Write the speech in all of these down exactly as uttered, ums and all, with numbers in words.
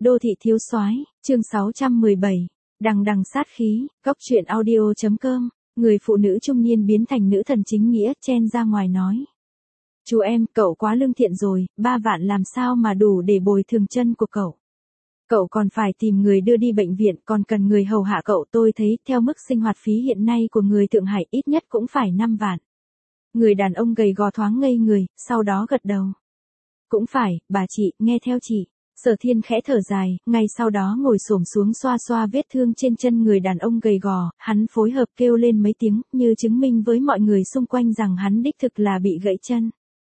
Đô thị thiếu soái, chương sáu trăm mười bảy, đằng đằng sát khí, góc truyện audio.com, người phụ nữ trung niên biến thành nữ thần chính nghĩa chen ra ngoài nói. Chú em, cậu quá lương thiện rồi, ba vạn làm sao mà đủ để bồi thường chân của cậu. Cậu còn phải tìm người đưa đi bệnh viện, còn cần người hầu hạ cậu. Tôi thấy theo mức sinh hoạt phí hiện nay của người Thượng Hải ít nhất cũng phải năm vạn. Người đàn ông gầy gò thoáng ngây người, sau đó gật đầu. Cũng phải, bà chị, nghe theo chị. Sở Thiên khẽ thở dài, ngay sau đó ngồi xổm xuống xoa xoa vết thương trên chân người đàn ông gầy gò, hắn phối hợp kêu lên mấy tiếng, như chứng minh với mọi người xung quanh rằng hắn đích thực là bị gãy chân.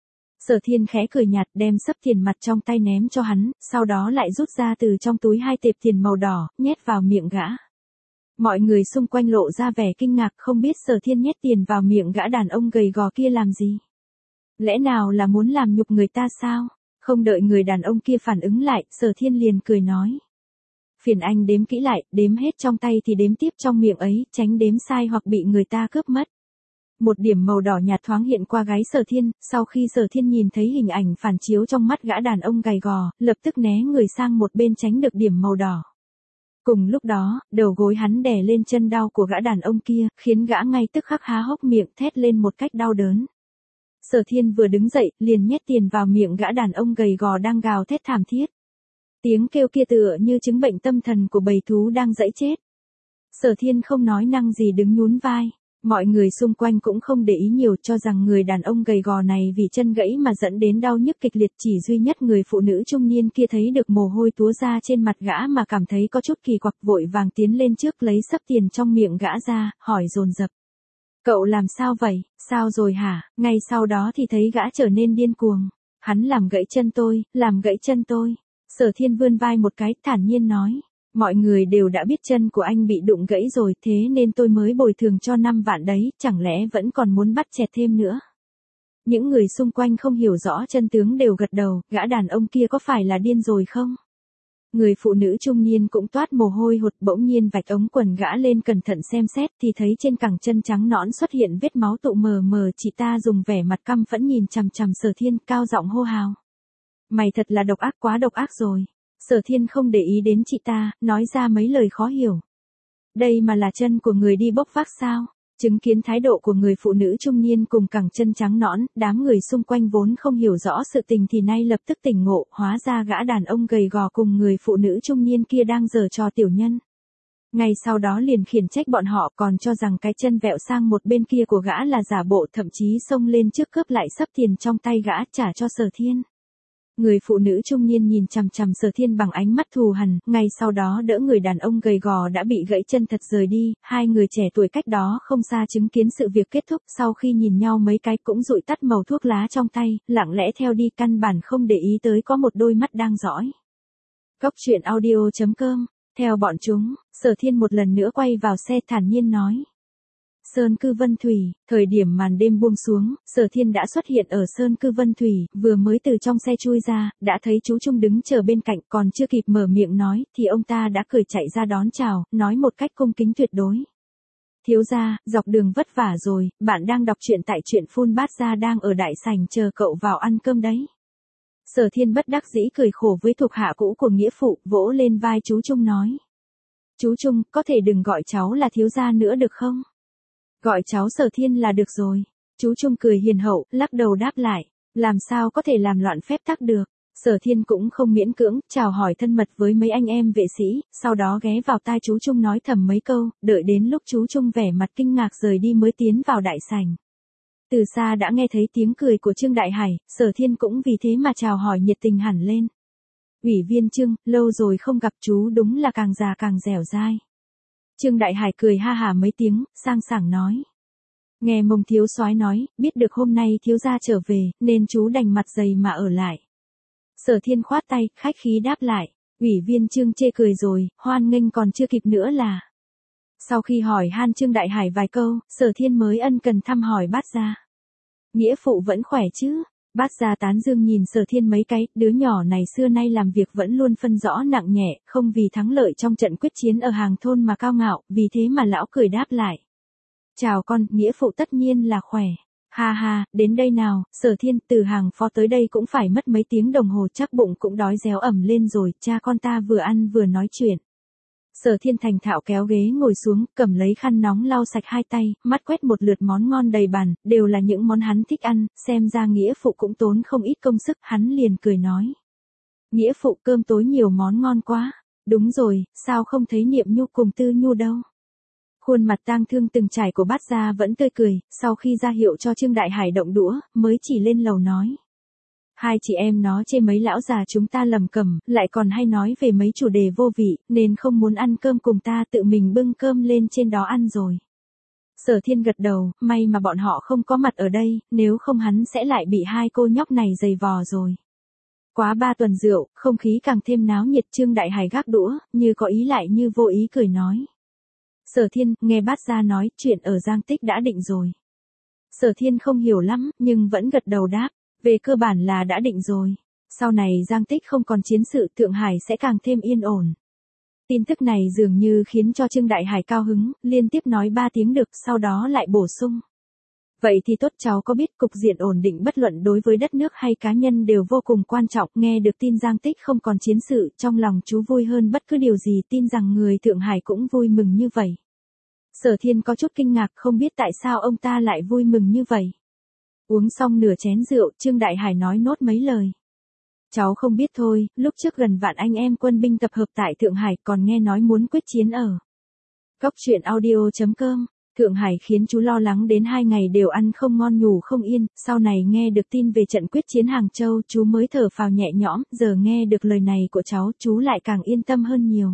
Sở Thiên khẽ cười nhạt đem sấp tiền mặt trong tay ném cho hắn, sau đó lại rút ra từ trong túi hai tệp tiền màu đỏ, nhét vào miệng gã. Mọi người xung quanh lộ ra vẻ kinh ngạc không biết Sở Thiên nhét tiền vào miệng gã đàn ông gầy gò kia làm gì. Lẽ nào là muốn làm nhục người ta sao? Không đợi người đàn ông kia phản ứng lại, Sở Thiên liền cười nói. Phiền anh đếm kỹ lại, đếm hết trong tay thì đếm tiếp trong miệng ấy, tránh đếm sai hoặc bị người ta cướp mất. Một điểm màu đỏ nhạt thoáng hiện qua gáy Sở Thiên, sau khi Sở Thiên nhìn thấy hình ảnh phản chiếu trong mắt gã đàn ông gầy gò, lập tức né người sang một bên tránh được điểm màu đỏ. Cùng lúc đó, đầu gối hắn đè lên chân đau của gã đàn ông kia, khiến gã ngay tức khắc há hốc miệng thét lên một cách đau đớn. Sở Thiên vừa đứng dậy, liền nhét tiền vào miệng gã đàn ông gầy gò đang gào thét thảm thiết. Tiếng kêu kia tựa như chứng bệnh tâm thần của bầy thú đang giãy chết. Sở Thiên không nói năng gì đứng nhún vai. Mọi người xung quanh cũng không để ý nhiều, cho rằng người đàn ông gầy gò này vì chân gãy mà dẫn đến đau nhức kịch liệt. Chỉ duy nhất người phụ nữ trung niên kia thấy được mồ hôi túa ra trên mặt gã mà cảm thấy có chút kỳ quặc, vội vàng tiến lên trước lấy sấp tiền trong miệng gã ra, hỏi dồn dập. Cậu làm sao vậy, sao rồi hả? Ngay sau đó thì thấy gã trở nên điên cuồng. Hắn làm gãy chân tôi, làm gãy chân tôi. Sở Thiên vươn vai một cái, thản nhiên nói. Mọi người đều đã biết chân của anh bị đụng gãy rồi, thế nên tôi mới bồi thường cho năm vạn đấy, chẳng lẽ vẫn còn muốn bắt chẹt thêm nữa. Những người xung quanh không hiểu rõ chân tướng đều gật đầu, gã đàn ông kia có phải là điên rồi không? Người phụ nữ trung niên cũng toát mồ hôi hột, bỗng nhiên vạch ống quần gã lên cẩn thận xem xét thì thấy trên cẳng chân trắng nõn xuất hiện vết máu tụ mờ mờ. Chị ta dùng vẻ mặt căm phẫn nhìn chằm chằm Sở Thiên, cao giọng hô hào. Mày thật là độc ác, quá độc ác rồi. Sở Thiên không để ý đến chị ta, nói ra mấy lời khó hiểu. Đây mà là chân của người đi bốc vác sao? Chứng kiến thái độ của người phụ nữ trung niên cùng cẳng chân trắng nõn, đám người xung quanh vốn không hiểu rõ sự tình thì nay lập tức tỉnh ngộ, hóa ra gã đàn ông gầy gò cùng người phụ nữ trung niên kia đang giở trò tiểu nhân. Ngay sau đó liền khiển trách bọn họ, còn cho rằng cái chân vẹo sang một bên kia của gã là giả bộ, thậm chí xông lên trước cướp lại sấp tiền trong tay gã trả cho Sở Thiên. Người phụ nữ trung niên nhìn chằm chằm Sở Thiên bằng ánh mắt thù hằn, ngay sau đó đỡ người đàn ông gầy gò đã bị gãy chân thật rời đi. Hai người trẻ tuổi cách đó không xa chứng kiến sự việc kết thúc, sau khi nhìn nhau mấy cái cũng dụi tắt mẩu thuốc lá trong tay, lặng lẽ theo đi, căn bản không để ý tới có một đôi mắt đang dõi. Góc truyện audio.com, theo bọn chúng, Sở Thiên một lần nữa quay vào xe thản nhiên nói. Sơn cư Vân Thủy, thời điểm màn đêm buông xuống, Sở Thiên đã xuất hiện ở Sơn cư Vân Thủy, vừa mới từ trong xe chui ra, đã thấy chú Trung đứng chờ bên cạnh, còn chưa kịp mở miệng nói, thì ông ta đã cười chạy ra đón chào, nói một cách cung kính tuyệt đối. Thiếu gia, dọc đường vất vả rồi, bạn đang đọc truyện tại truyện Phun Bát Gia đang ở đại sảnh chờ cậu vào ăn cơm đấy. Sở Thiên bất đắc dĩ cười khổ với thuộc hạ cũ của nghĩa phụ, vỗ lên vai chú Trung nói. Chú Trung, có thể đừng gọi cháu là thiếu gia nữa được không? Gọi cháu Sở Thiên là được rồi. Chú Trung cười hiền hậu, lắc đầu đáp lại. Làm sao có thể làm loạn phép tắc được. Sở Thiên cũng không miễn cưỡng, chào hỏi thân mật với mấy anh em vệ sĩ, sau đó ghé vào tai chú Trung nói thầm mấy câu, đợi đến lúc chú Trung vẻ mặt kinh ngạc rời đi mới tiến vào đại sảnh. Từ xa đã nghe thấy tiếng cười của Trương Đại Hải, Sở Thiên cũng vì thế mà chào hỏi nhiệt tình hẳn lên. Ủy viên Trương, lâu rồi không gặp chú, đúng là càng già càng dẻo dai. Trương Đại Hải cười ha hả mấy tiếng, sang sảng nói. Nghe Mông thiếu soái nói, biết được hôm nay thiếu gia trở về, nên chú đành mặt dày mà ở lại. Sở Thiên khoát tay, khách khí đáp lại. Ủy viên Trương chê cười rồi, hoan nghênh còn chưa kịp nữa là. Sau khi hỏi han Trương Đại Hải vài câu, Sở Thiên mới ân cần thăm hỏi Bát Gia. Nghĩa phụ vẫn khỏe chứ? Bát Gia tán dương nhìn Sở Thiên mấy cái, đứa nhỏ này xưa nay làm việc vẫn luôn phân rõ nặng nhẹ, không vì thắng lợi trong trận quyết chiến ở hàng thôn mà cao ngạo, vì thế mà lão cười đáp lại. Chào con, nghĩa phụ tất nhiên là khỏe. Ha ha, đến đây nào, Sở Thiên, từ hàng phó tới đây cũng phải mất mấy tiếng đồng hồ, chắc bụng cũng đói réo ẩm lên rồi, cha con ta vừa ăn vừa nói chuyện. Sở Thiên thành thạo kéo ghế ngồi xuống, cầm lấy khăn nóng lau sạch hai tay, mắt quét một lượt món ngon đầy bàn, đều là những món hắn thích ăn, xem ra nghĩa phụ cũng tốn không ít công sức, hắn liền cười nói. Nghĩa phụ, cơm tối nhiều món ngon quá. Đúng rồi, sao không thấy Niệm Nhu cùng Tư Nhu đâu? Khuôn mặt tang thương từng trải của Bát Gia vẫn tươi cười, sau khi ra hiệu cho Trương Đại Hải động đũa, mới chỉ lên lầu nói. Hai chị em nó chê mấy lão già chúng ta lầm cầm, lại còn hay nói về mấy chủ đề vô vị, nên không muốn ăn cơm cùng ta, tự mình bưng cơm lên trên đó ăn rồi. Sở Thiên gật đầu, may mà bọn họ không có mặt ở đây, nếu không hắn sẽ lại bị hai cô nhóc này giày vò rồi. Quá ba tuần rượu, không khí càng thêm náo nhiệt. Trương Đại Hải gác đũa, như có ý lại như vô ý cười nói. Sở Thiên, nghe Bát Gia nói, chuyện ở Giang Tích đã định rồi. Sở Thiên không hiểu lắm, nhưng vẫn gật đầu đáp, về cơ bản là đã định rồi. Sau này Giang Tích không còn chiến sự, Thượng Hải sẽ càng thêm yên ổn. Tin tức này dường như khiến cho Trương Đại Hải cao hứng, liên tiếp nói ba tiếng được, sau đó lại bổ sung. Vậy thì tốt, cháu có biết cục diện ổn định bất luận đối với đất nước hay cá nhân đều vô cùng quan trọng, nghe được tin Giang Tích không còn chiến sự, trong lòng chú vui hơn bất cứ điều gì, tin rằng người Thượng Hải cũng vui mừng như vậy. Sở Thiên có chút kinh ngạc, không biết tại sao ông ta lại vui mừng như vậy. Uống xong nửa chén rượu, Trương Đại Hải nói nốt mấy lời. Cháu không biết thôi, lúc trước gần vạn anh em quân binh tập hợp tại Thượng Hải, còn nghe nói muốn quyết chiến ở Góc Truyện Audio chấm com. Thượng Hải khiến chú lo lắng đến hai ngày đều ăn không ngon ngủ không yên, sau này nghe được tin về trận quyết chiến Hàng Châu, chú mới thở phào nhẹ nhõm, giờ nghe được lời này của cháu, chú lại càng yên tâm hơn nhiều.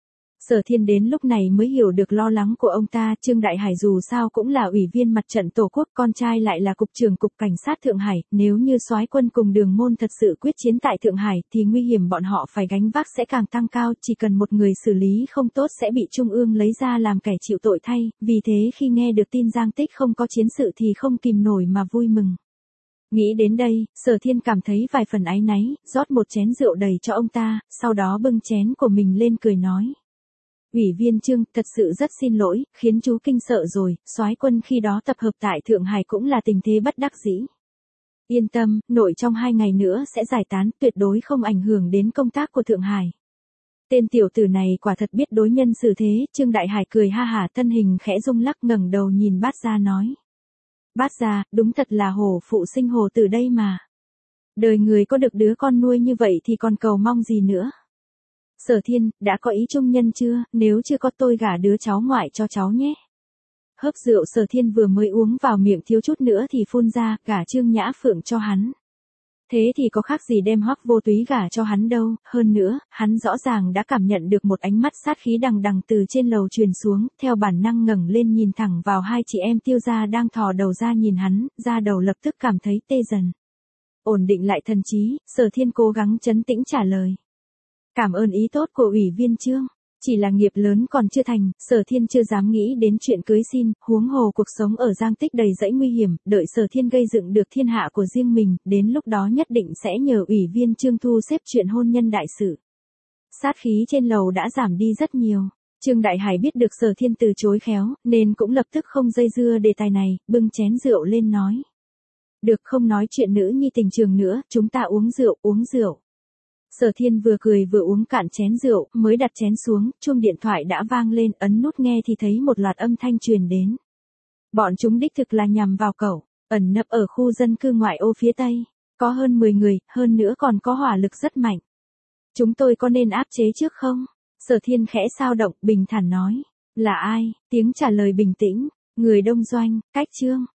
Sở Thiên đến lúc này mới hiểu được lo lắng của ông ta. Trương Đại Hải dù sao cũng là ủy viên mặt trận Tổ quốc, con trai lại là cục trưởng cục cảnh sát Thượng Hải, nếu như soái quân cùng Đường Môn thật sự quyết chiến tại Thượng Hải, thì nguy hiểm bọn họ phải gánh vác sẽ càng tăng cao, chỉ cần một người xử lý không tốt sẽ bị Trung ương lấy ra làm kẻ chịu tội thay, vì thế khi nghe được tin Giang Tích không có chiến sự thì không kìm nổi mà vui mừng. Nghĩ đến đây, Sở Thiên cảm thấy vài phần áy náy, rót một chén rượu đầy cho ông ta, sau đó bưng chén của mình lên cười nói. Ủy viên Trương, thật sự rất xin lỗi, khiến chú kinh sợ rồi, soái quân khi đó tập hợp tại Thượng Hải cũng là tình thế bất đắc dĩ. Yên tâm, nội trong hai ngày nữa sẽ giải tán, tuyệt đối không ảnh hưởng đến công tác của Thượng Hải. Tên tiểu tử này quả thật biết đối nhân xử thế. Trương Đại Hải cười ha hả, thân hình khẽ rung lắc, ngẩng đầu nhìn Bát Gia nói. Bát Gia, đúng thật là hổ phụ sinh hổ tử đây mà. Đời người có được đứa con nuôi như vậy thì còn cầu mong gì nữa. Sở Thiên, đã có ý chung nhân chưa, nếu chưa có tôi gả đứa cháu ngoại cho cháu nhé. Hớp rượu Sở Thiên vừa mới uống vào miệng thiếu chút nữa thì phun ra, gả Trương Nhã Phượng cho hắn. Thế thì có khác gì đem Hoắc Vô Túy gả cho hắn đâu, hơn nữa, hắn rõ ràng đã cảm nhận được một ánh mắt sát khí đằng đằng từ trên lầu truyền xuống, theo bản năng ngẩng lên nhìn thẳng vào hai chị em Tiêu gia đang thò đầu ra nhìn hắn, da đầu lập tức cảm thấy tê dần. Ổn định lại thần trí, Sở Thiên cố gắng trấn tĩnh trả lời. Cảm ơn ý tốt của ủy viên Trương, chỉ là nghiệp lớn còn chưa thành, Sở Thiên chưa dám nghĩ đến chuyện cưới xin, huống hồ cuộc sống ở Giang Tích đầy dẫy nguy hiểm, đợi Sở Thiên gây dựng được thiên hạ của riêng mình, đến lúc đó nhất định sẽ nhờ ủy viên Trương thu xếp chuyện hôn nhân đại sự. Sát khí trên lầu đã giảm đi rất nhiều. Trương Đại Hải biết được Sở Thiên từ chối khéo, nên cũng lập tức không dây dưa đề tài này, bưng chén rượu lên nói. Được, không nói chuyện nữ nhi tình trường nữa, chúng ta uống rượu, uống rượu. Sở Thiên vừa cười vừa uống cạn chén rượu, mới đặt chén xuống, chuông điện thoại đã vang lên, ấn nút nghe thì thấy một loạt âm thanh truyền đến. Bọn chúng đích thực là nhằm vào cậu, ẩn nấp ở khu dân cư ngoại ô phía Tây. Có hơn mười người, hơn nữa còn có hỏa lực rất mạnh. Chúng tôi có nên áp chế trước không? Sở Thiên khẽ sao động, bình thản nói. Là ai? Tiếng trả lời bình tĩnh. Người Đông Doanh, Cách Trương.